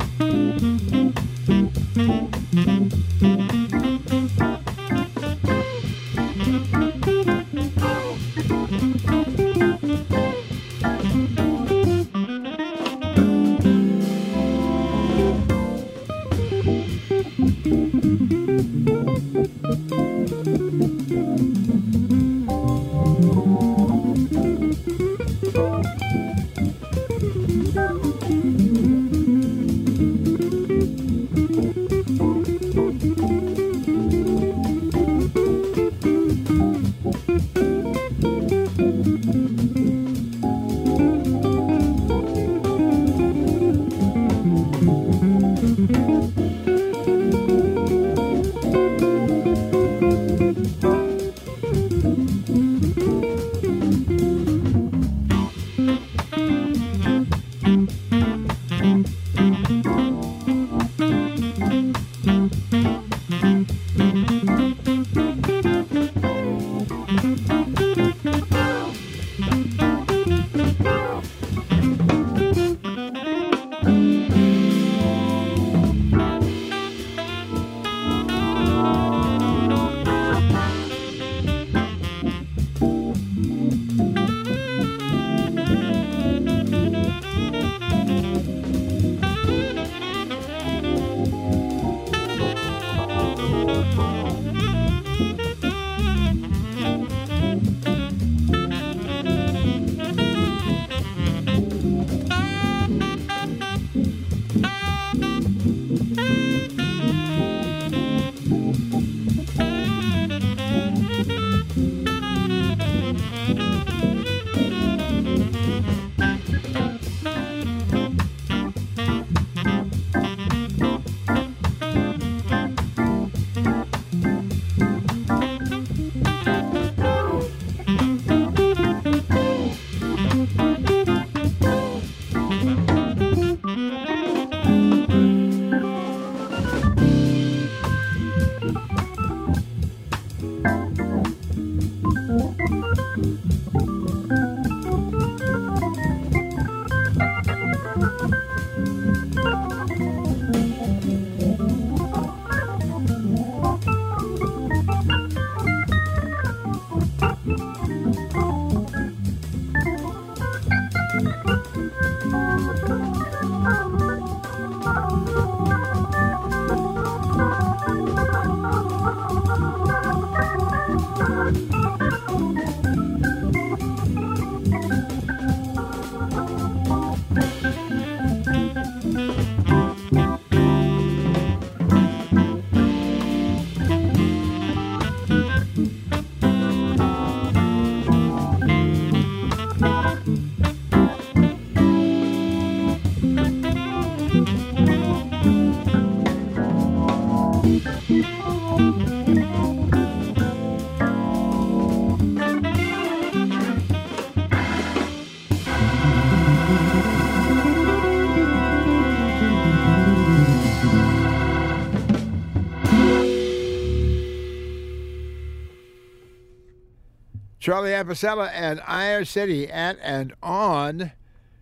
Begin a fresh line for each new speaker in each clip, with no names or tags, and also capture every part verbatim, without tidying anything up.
Charlie Apicella and Iowa City at and on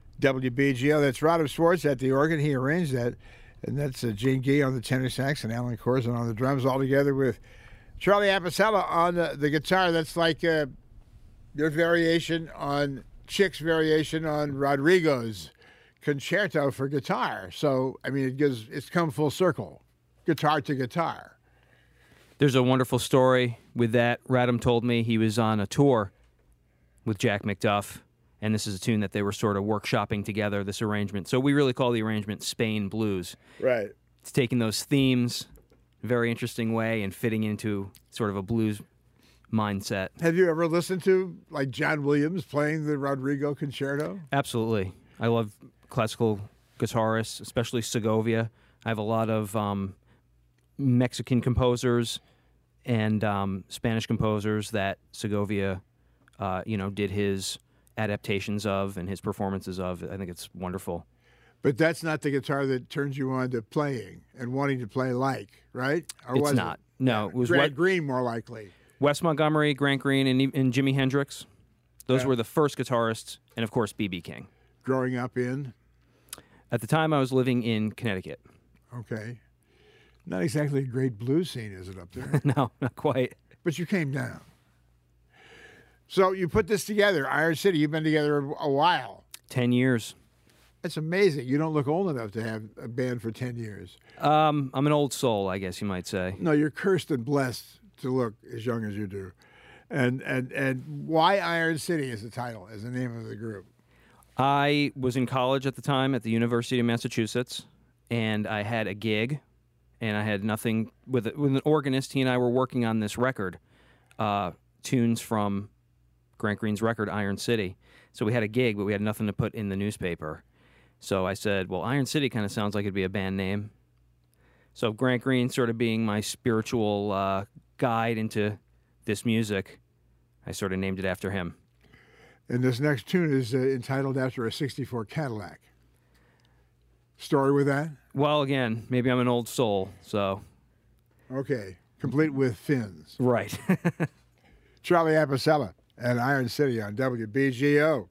W B G O. That's Rodham Swartz at the organ. He arranged that. And that's uh, Gene Gee on the tenor sax and Alan Corzine on the drums, all together with Charlie Apicella on the, the guitar. That's like uh, your variation on Chick's variation on Rodrigo's concerto for guitar. So, I mean, it gives it's come full circle, guitar to guitar.
There's a wonderful story with that. Rodham told me he was on a tour with Jack McDuff, and this is a tune that they were sort of workshopping together, this arrangement. So we really call the arrangement Spain Blues.
Right.
It's taking those themes in a very interesting way and fitting into sort of a blues mindset.
Have you ever listened to, like, John Williams playing the Rodrigo concerto?
Absolutely. I love classical guitarists, especially Segovia. I have a lot of um, Mexican composers and um, Spanish composers that Segovia, uh, you know, did his adaptations of and his performances of. I think it's wonderful.
But that's not the guitar that turns you on to playing and wanting to play like, right? Or
it's
was
not.
It?
No, it was
Grant
Wet,
Green more likely.
Wes Montgomery, Grant Green, and, and Jimi Hendrix. Those
yeah.
were the first guitarists, and of course B B King.
Growing up in?
At the time, I was living in Connecticut.
Okay. Not exactly a great blues scene, is it, up there?
No, not quite.
But you came down. So you put this together, Iron City. You've been together a while.
Ten years.
It's amazing. You don't look old enough to have a band for ten years.
Um, I'm an old soul, I guess you might say.
No, you're cursed and blessed to look as young as you do. And and and why Iron City is the title, is the name of the group?
I was in college at the time at the University of Massachusetts, and I had a gig, and I had nothing with with an organist. He and I were working on this record, uh, tunes from Grant Green's record, Iron City. So we had a gig, but we had nothing to put in the newspaper. So I said, well, Iron City kind of sounds like it'd be a band name. So Grant Green sort of being my spiritual uh, guide into this music, I sort of named it after him.
And this next tune is uh, entitled after a sixty-four Cadillac. Story with that?
Well, again, maybe I'm an old soul, so...
Okay, complete with fins.
Right.
Charlie Apicella at Iron City on W B G O.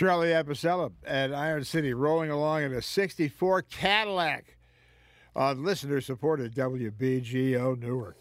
Charlie Apicella at Iron City rolling along in a sixty-four Cadillac on listener-supported W B G O Newark.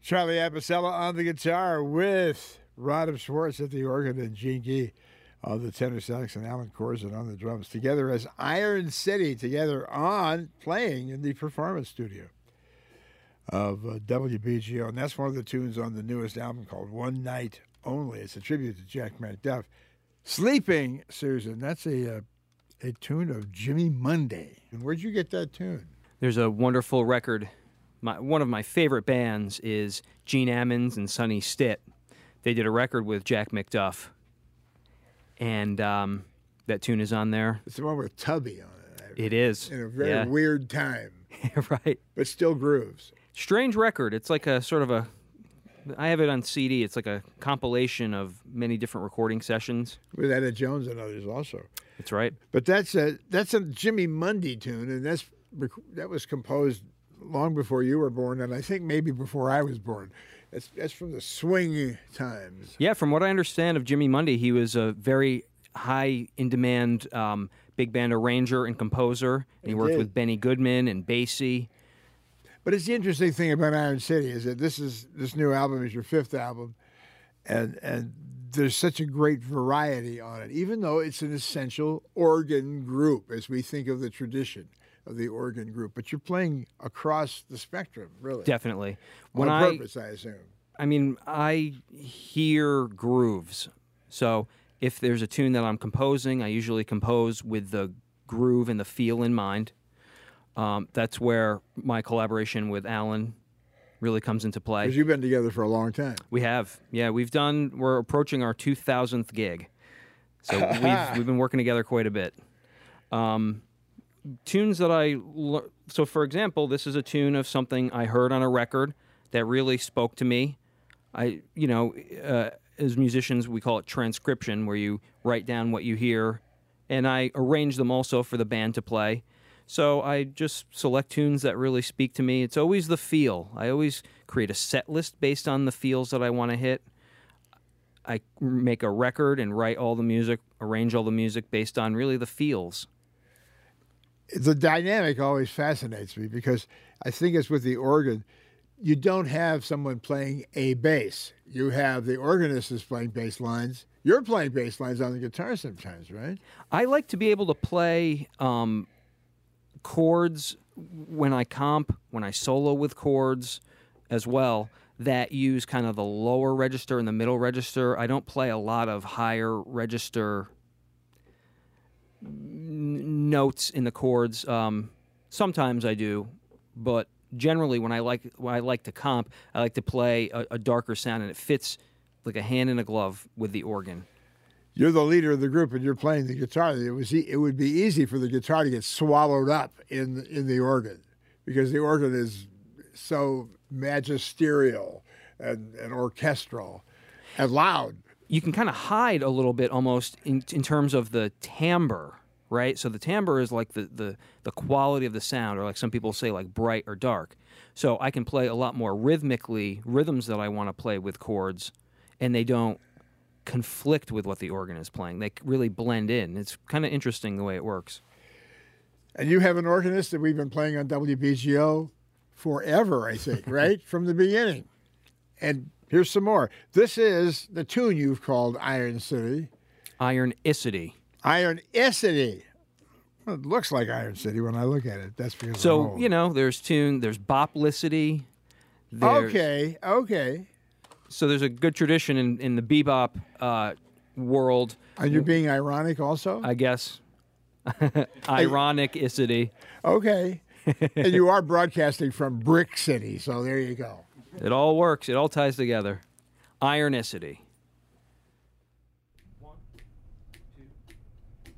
Charlie Apicella on the guitar with Rod Schwartz at the organ and Gene Gee on the tenor sax and Alan Corzine on the drums. Together as Iron City, together on playing in the performance studio of uh, W B G O. And that's one of the tunes on the newest album called One Night Only. It's a tribute to Jack McDuff. Sleeping, Susan, that's a, uh, a tune of Jimmy Monday. And where'd you get that tune?
There's a wonderful record. My, one of my favorite bands is Gene Ammons and Sonny Stitt. They did a record with Jack McDuff, and um, that tune is on there.
It's the one with Tubby on it.
It is.
In a very
yeah.
weird time.
Right.
But still grooves.
Strange record. It's like a sort of a, I have it on C D. It's like a compilation of many different recording sessions.
With Etta Jones and others also.
That's right.
But that's a, that's a Jimmy Monday tune, and that's that was composed long before you were born, and I think maybe before I was born. That's, that's from the swing times.
Yeah, from what I understand of Jimmy Monday, he was a very high in-demand um, big band arranger and composer. And he, he worked
did.
with Benny Goodman and Basie.
But it's the interesting thing about Iron City is that this is this new album is your fifth album, and and there's such a great variety on it, even though it's an essential organ group as we think of the tradition of the organ group. But you're playing across the spectrum, really.
Definitely.
On
when
purpose, I, I assume.
I mean, I hear grooves. So if there's a tune that I'm composing, I usually compose with the groove and the feel in mind. Um, that's where my collaboration with Alan really comes into play.
Because you've been together for a long time.
We have. Yeah, we've done, we're approaching our two thousandth gig. So we've, we've been working together quite a bit. Um, tunes that I, le- so for example, this is a tune of something I heard on a record that really spoke to me. I, you know, uh, as musicians, we call it transcription, where you write down what you hear, and I arrange them also for the band to play. So I just select tunes that really speak to me. It's always the feel. I always create a set list based on the feels that I want to hit. I make a record and write all the music, arrange all the music based on really the feels.
The dynamic always fascinates me because I think it's with the organ. You don't have someone playing a bass. You have the organist is playing bass lines. You're playing bass lines on the guitar sometimes, right?
I like to be able to play um, chords when I comp, when I solo with chords as well, that use kind of the lower register and the middle register. I don't play a lot of higher register n- notes in the chords. Um, sometimes I do, but generally when I like when I like to comp, I like to play a, a darker sound, and it fits like a hand in a glove with the organ.
You're the leader of the group, and you're playing the guitar. It was e- it would be easy for the guitar to get swallowed up in in the organ, because the organ is so magisterial and, and orchestral and loud.
You can kind of hide a little bit almost in in terms of the timbre, right? So the timbre is like the, the, the quality of the sound, or like some people say, like bright or dark. So I can play a lot more rhythmically, rhythms that I want to play with chords, and they don't conflict with what the organ is playing. They really blend in. It's kind of interesting the way it works.
And you have an organist that we've been playing on W B G O forever, I think, right? From the beginning. And here's some more. This is the tune you've called Iron City.
Iron-icity.
Iron-icity. Well, it looks like Iron City when I look at it. That's because
So,
I'm old.
you know, there's tune, there's boplicity. There's,
Okay, okay.
So there's a good tradition in, in the bebop uh, world,
And you're being ironic also?
I guess. Ironic-icity.
Okay. And you are broadcasting from Brick City, so there you go.
It all works. It all ties together. Ironicity. One, two,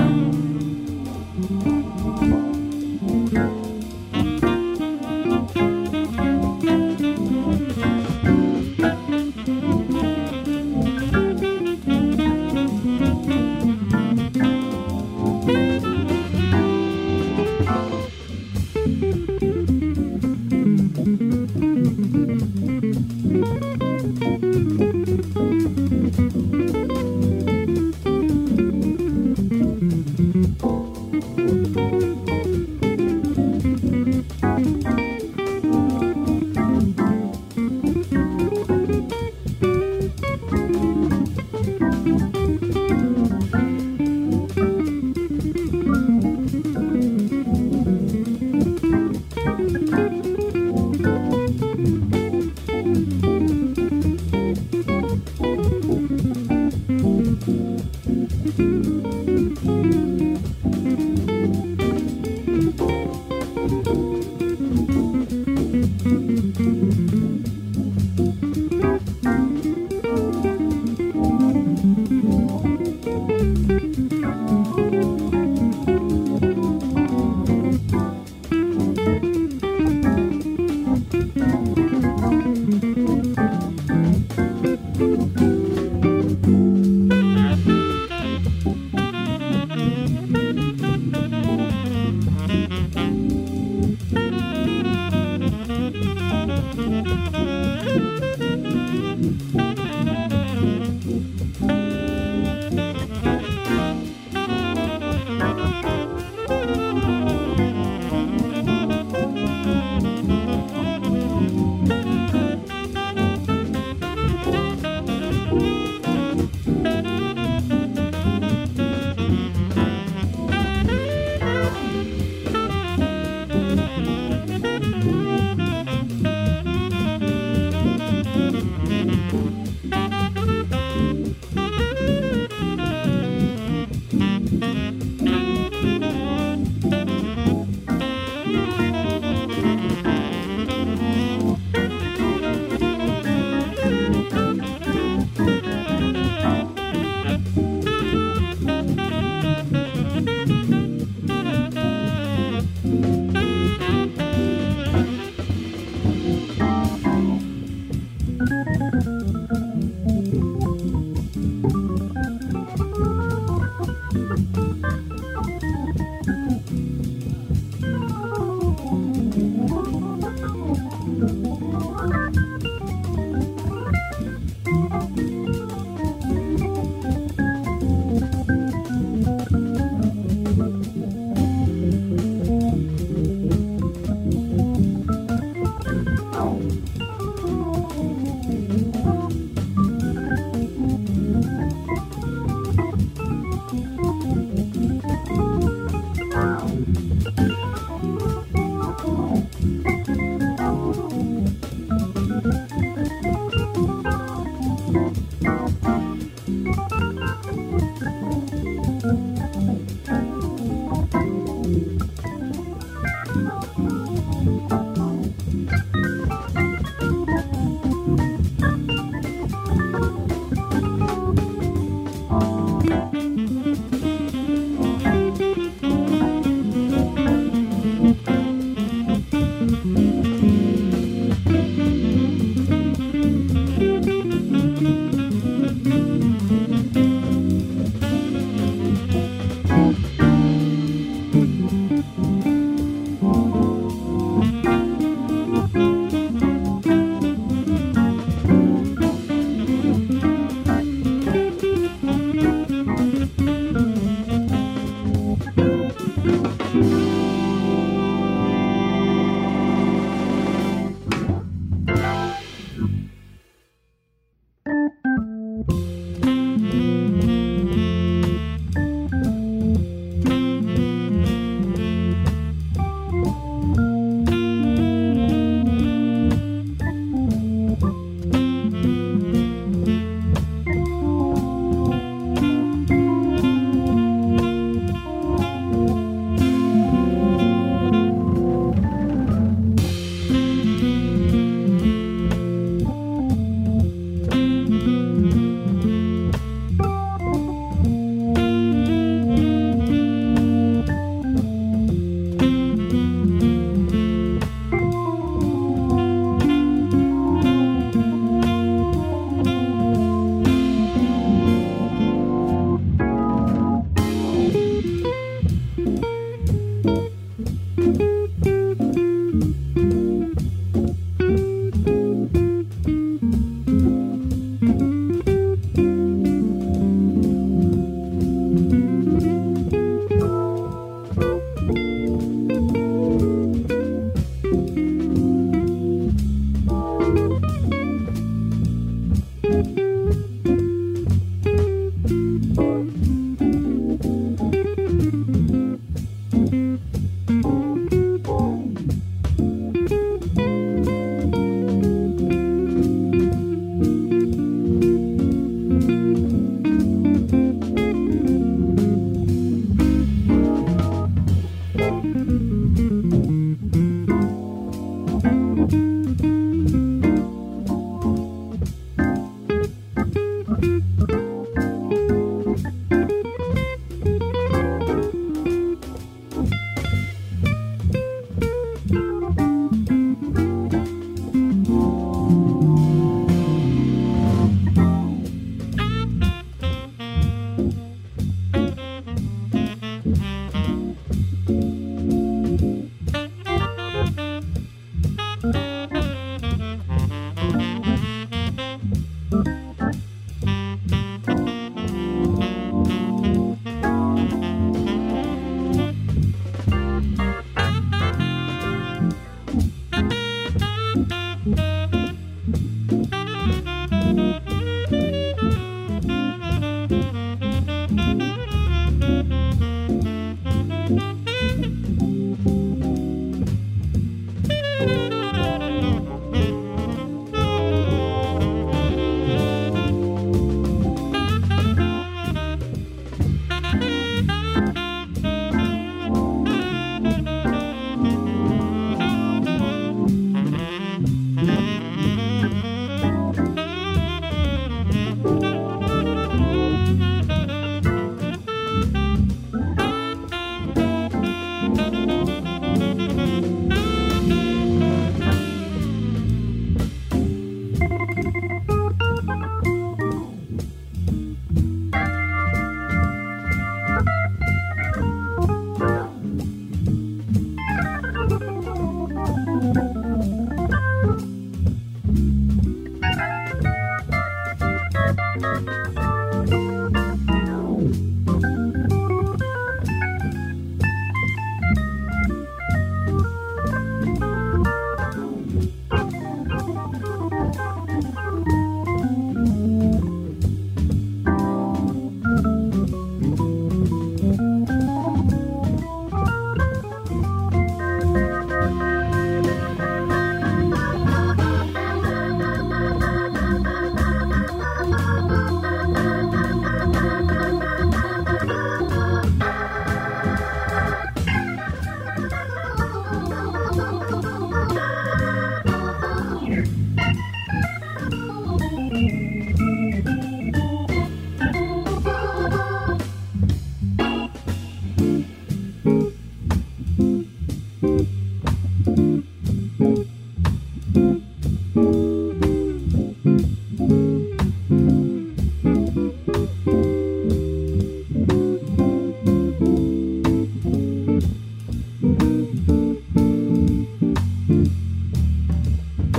one, two.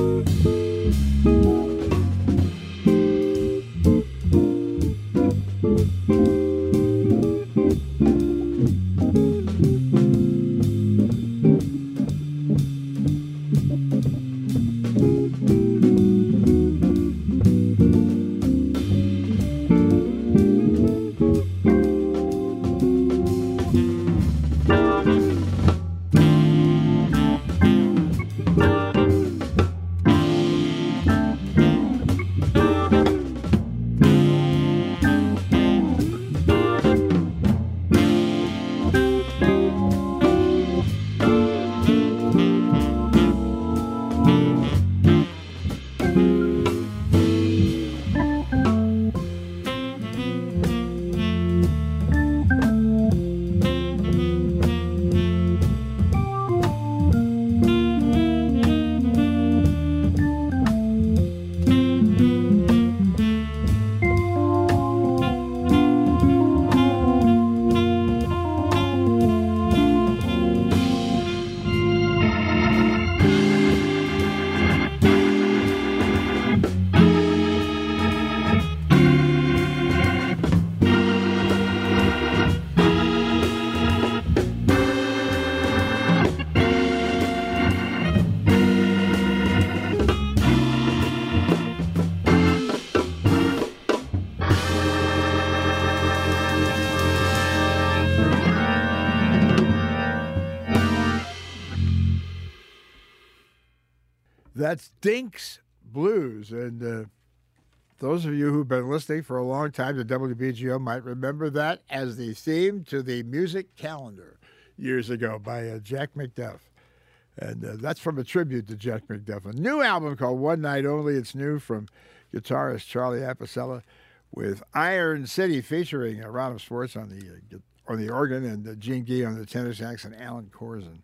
That's Dink's Blues. And uh, those of you who've been listening for a long time to W B G O might remember that as the theme to the music calendar years ago by uh, Jack McDuff. And uh, that's from a tribute to Jack McDuff. A new album called One Night Only. It's new from guitarist Charlie Apicella with Iron City featuring uh, Ron of Swartz on the, uh, on the organ and uh, Gene Gee on the tenor sax and Alan Corzin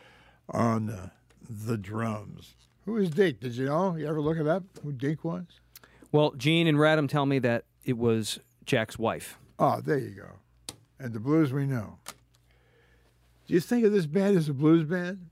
on uh, the drums. Who is Dink? Did you know? You ever look it up, who Dink was?
Well, Gene and Radham tell me that it was Jack's wife.
Oh, there you go. And the blues we know. Do you think of this band as a blues band?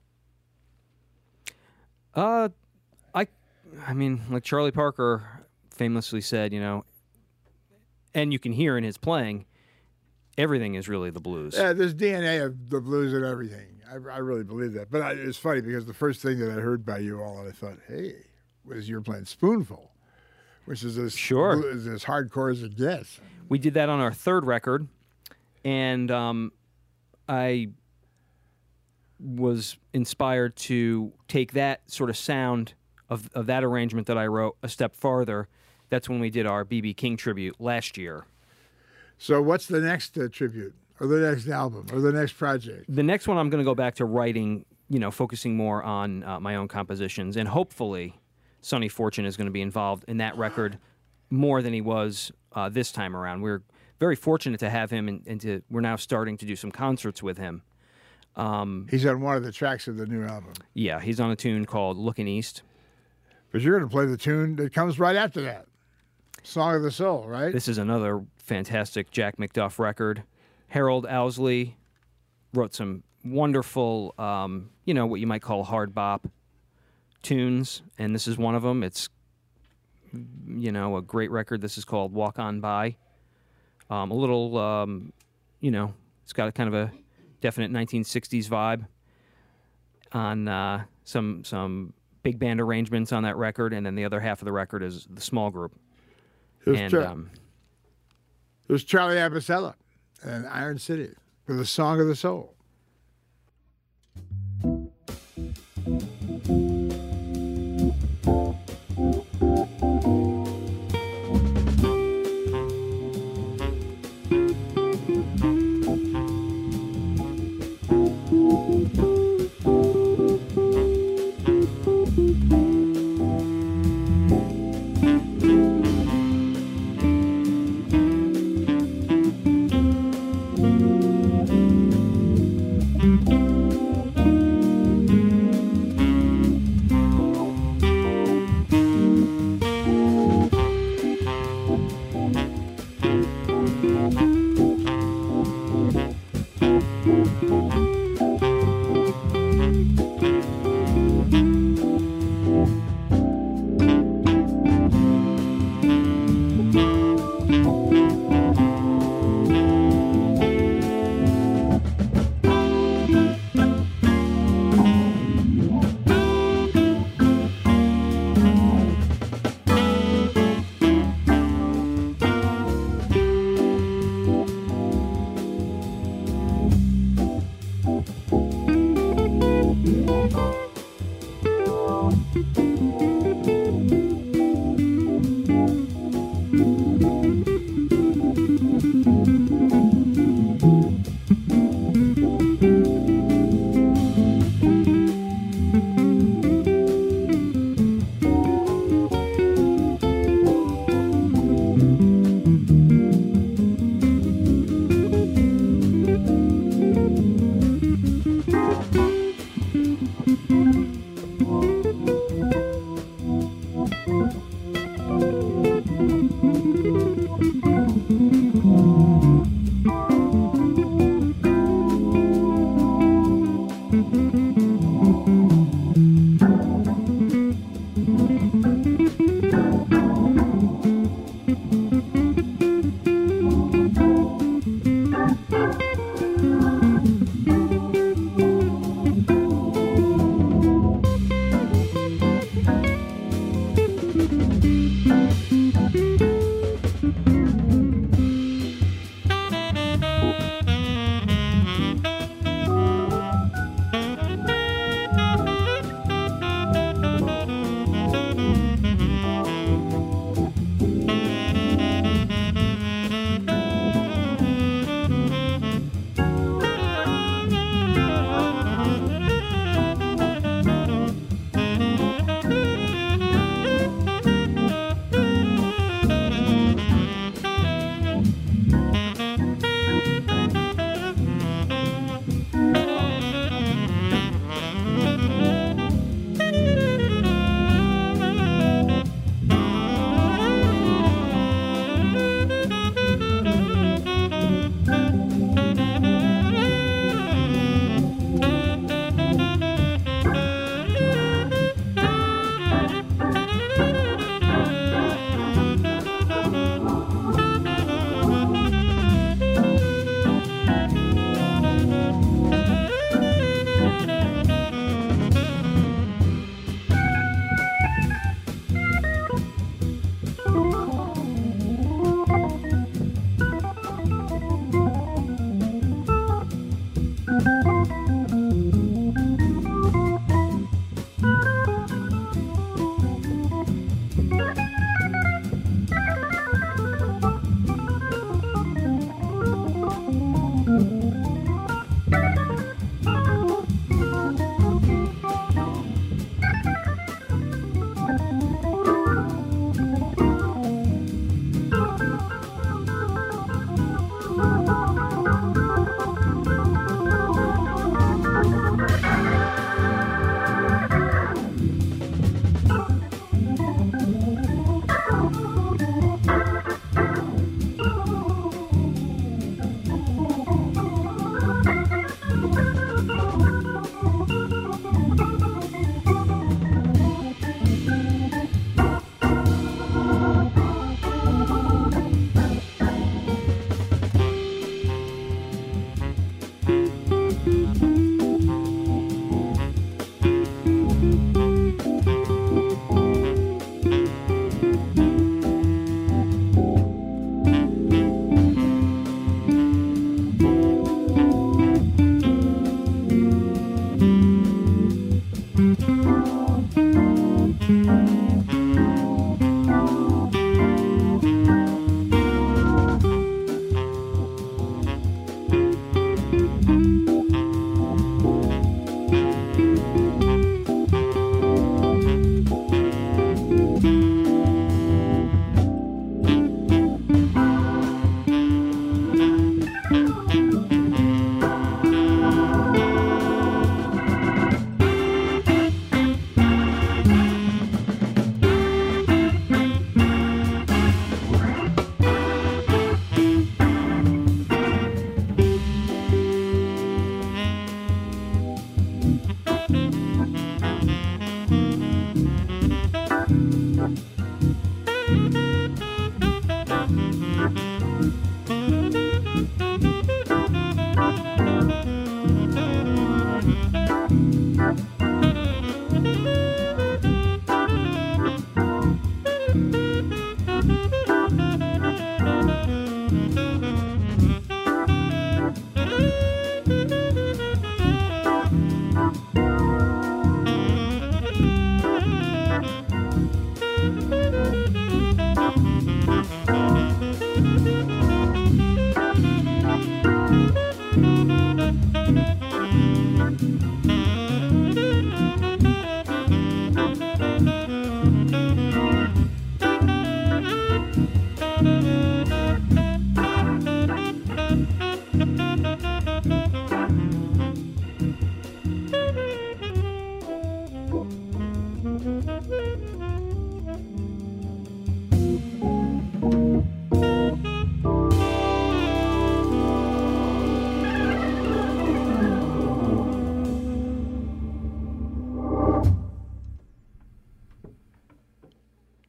Uh, I, I mean, like Charlie Parker famously said, you know, and you can hear in his playing, everything is really the blues.
Yeah, there's D N A of the blues and everything. I, I really believe that. But I, it's funny because the first thing that I heard by you all, and I thought, hey, was you're playing Spoonful, which is as,
sure.
is as hardcore as it gets.
We did that on our third record, and um, I was inspired to take that sort of sound of, of that arrangement that I wrote a step farther. That's when we did our B B King tribute last year.
So what's the next uh, tribute, or the next album, or the next project?
The next one I'm going to go back to writing, you know, focusing more on uh, my own compositions, and hopefully Sonny Fortune is going to be involved in that record more than he was uh, this time around. We're very fortunate to have him, and, and to, we're now starting to do some concerts with him. Um,
he's on one of the tracks of the new album.
Yeah, he's on a tune called Looking East.
But you're going to play the tune that comes right after that, Song of the Soul, right?
This is another fantastic Jack McDuff record. Harold Owsley wrote some wonderful, um, you know, what you might call hard bop tunes, and this is one of them. It's, you know, a great record. This is called Walk On By. Um, a little, um, you know, it's got a kind of a definite nineteen sixties vibe on uh, some some big band arrangements on that record, and then the other half of the record is the small group.
It was,
and,
Char-
um,
it was Charlie Apicella and Iron City for the Song of the Soul.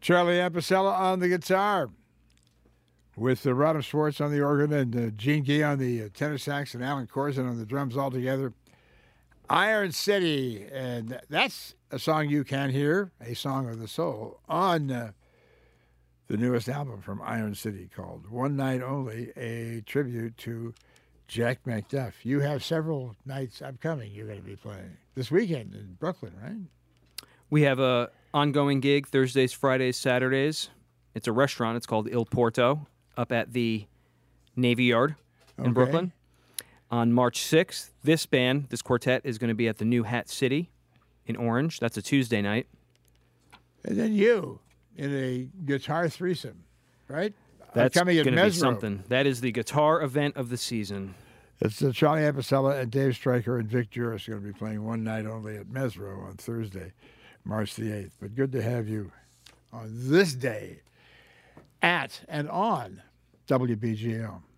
Charlie Apicella on the guitar, with uh, Rodham Schwartz on the organ and uh, Gene Gee on the uh, tenor sax and Alan Corzin on the drums all together. Iron City, and that's a song you can hear, a song of the soul, on uh, the newest album from Iron City called One Night Only, a tribute to Jack McDuff. You have several nights upcoming you're going to be playing this weekend in Brooklyn, right?
We have a ongoing gig Thursdays, Fridays, Saturdays. It's a restaurant. It's called Il Porto up at the Navy Yard in
Okay.
Brooklyn. On March sixth, this band, this quartet, is going to be at the New Hat City in Orange. That's a Tuesday night.
And then you in a guitar threesome, right?
That's
Upcoming
going
at
to be
Mesro.
something. That is the guitar event of the season.
It's uh, Charlie Apicella and Dave Stryker and Vic Juris going to be playing One Night Only at Mesro on Thursday, March the eighth. But good to have you on this day at and on W B G O.